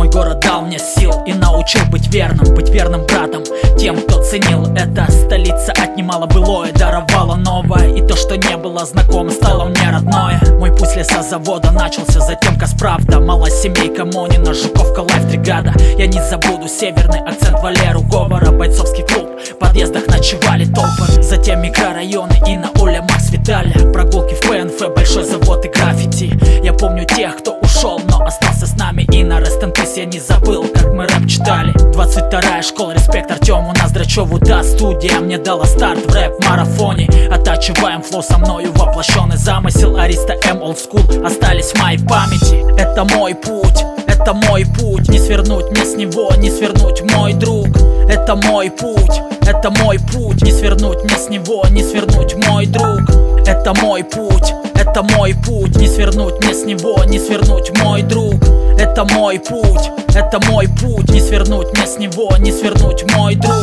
Мой город дал мне сил и научил быть верным братом тем, кто ценил это. Столица отнимала былое, даровала новое, и то, что не было знакомо, стало мне родное. Мой путь с лесозавода начался, затем Касправда, Малосемейка, Монина, Жуковка, Лайф-бригада. Я не забуду северный акцент Валеру Говора, бойцовский клуб, в подъездах ночевали толпы. Затем микрорайоны и на улицах Виталя, прогулки в ПНФ, большой завод и граффити. Я помню тех, кто ушел, но остался с нами, и на Rest in Peace я не забыл, как мы рэп читали. 22-я школа, респект Артему Ноздрачеву, да, студия мне дала старт в рэп-марафоне. Оттачиваем флоу со мною, воплощенный замысел Ариста М. Old School остались в моей памяти. Это мой путь, это мой путь, не свернуть мне с него, не свернуть, мой друг. Это мой путь, это мой путь, не свернуть мне с него, не свернуть, мой друг. Это мой путь, это мой путь, не свернуть мне с него, не свернуть, мой друг. Это мой путь, это мой путь, не свернуть мне с него, не свернуть, мой друг.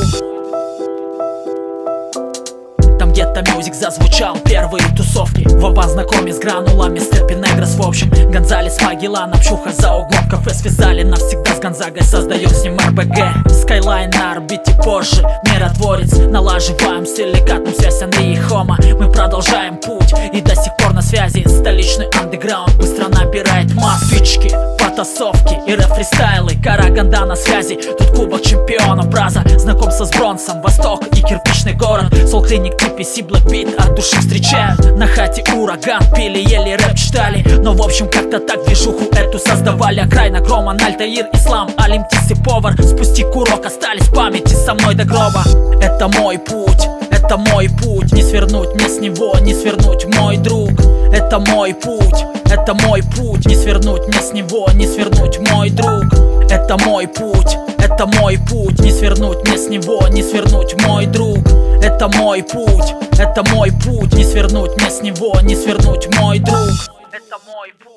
Там где-то мюзик зазвучал, первые тусовки. Вова знакомый с гранулами, Степи Негрос, в общем Гонзалес, Магеллан, Общуха за углом, кафе связали навсегда с Гонзагой, создаем с ним РБГ. Скайлайн на орбите позже, миротворец, налаживаем с силикатом связь Анри и Хома. Мы продолжаем путь и до сих пор на связи. Столичный андеграунд быстро набирает масс. Фички, потасовки и рэп-фристайлы, Караганда на связи, тут кубок чемпиона Браза. Знакомство с Бронсом, Восток и кирпичный город. Soul Clinic, TPC, Black Beat от души встречают. На хате ураган, пили, ели, рэп читали. Но в общем как-то так движуху эту создавали. Окраина Громан, Альтаир, Ислам, Алим, Тис и Повар. Спусти курок, остались в памяти со мной до гроба. Это мой путь, это мой путь, не свернуть мне с него, не свернуть, мой друг. Это мой путь, это мой путь, не свернуть мне с него, не свернуть, мой друг. Это мой путь, это мой путь, не свернуть мне с него, не свернуть, мой друг. Это мой путь, это мой путь, не свернуть мне с него, не свернуть, мой друг. Это мой путь.